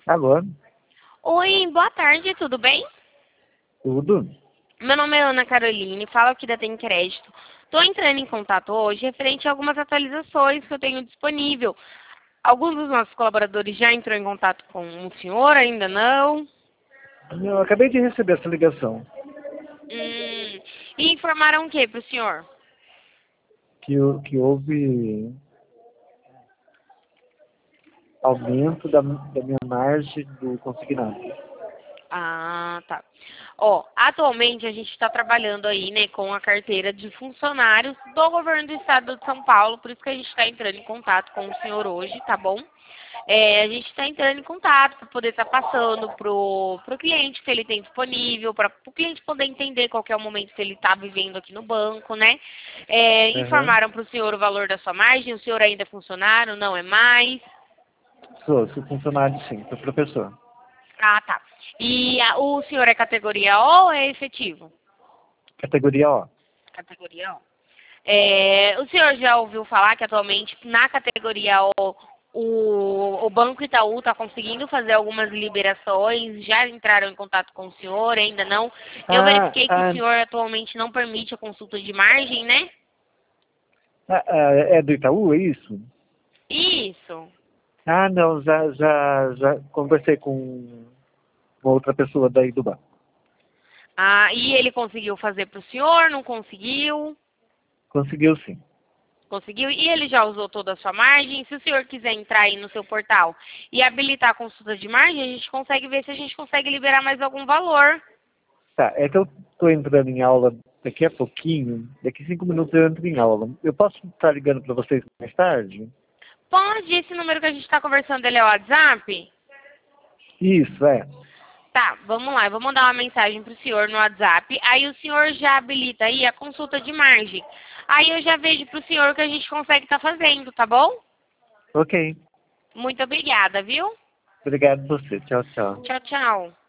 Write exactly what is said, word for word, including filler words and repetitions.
Alô? Oi, boa tarde, tudo bem? Tudo? Meu nome é Ana Caroline, falo aqui da Tem Crédito. Estou entrando em contato hoje referente a algumas atualizações que eu tenho disponível. Alguns dos nossos colaboradores já entrou em contato com o senhor, ainda não? Eu acabei de receber essa ligação. Hum, e informaram o que para o senhor? Que, o- que houve aumento da, da minha margem do consignado. Ah, tá. Ó, atualmente a gente está trabalhando aí, né, com a carteira de funcionários do governo do estado de São Paulo, por isso que a gente está entrando em contato com o senhor hoje, tá bom? É, a gente está entrando em contato para poder estar passando pro, pro cliente que ele tem disponível, para o cliente poder entender qual que é o momento que ele está vivendo aqui no banco, né? É, Aham. informaram para o senhor o valor da sua margem, o senhor ainda é funcionário, não é mais? Sou, sou funcionário sim, sou professor. Ah, tá. E a- o senhor é categoria O ou é efetivo? Categoria O. Categoria O. É, o senhor já ouviu falar que atualmente na categoria O o, o Banco Itaú está conseguindo fazer algumas liberações? Já entraram em contato com o senhor? Ainda não? Eu Ah, verifiquei que o ah, senhor atualmente não permite a consulta de margem, né? ah, ah, é do Itaú, é isso? Isso. Ah, não, já, já, já conversei com uma outra pessoa daí do banco. Ah, e ele conseguiu fazer para o senhor? Não conseguiu? Conseguiu sim. Conseguiu? E ele já usou toda a sua margem? Se o senhor quiser entrar aí no seu portal e habilitar a consulta de margem, a gente consegue ver se a gente consegue liberar mais algum valor. Tá, é que eu tô entrando em aula daqui a pouquinho, daqui a cinco minutos eu entro em aula. Eu posso estar ligando para vocês mais tarde? Pode, esse número que a gente está conversando, ele é o WhatsApp? Isso, é. Tá, vamos lá, eu vou mandar uma mensagem pro senhor no WhatsApp, aí o senhor já habilita aí a consulta de margem. Aí eu já vejo pro senhor o que a gente consegue estar fazendo, tá bom? Ok. Muito obrigada, viu? Obrigado a você. Tchau, tchau. Tchau, tchau.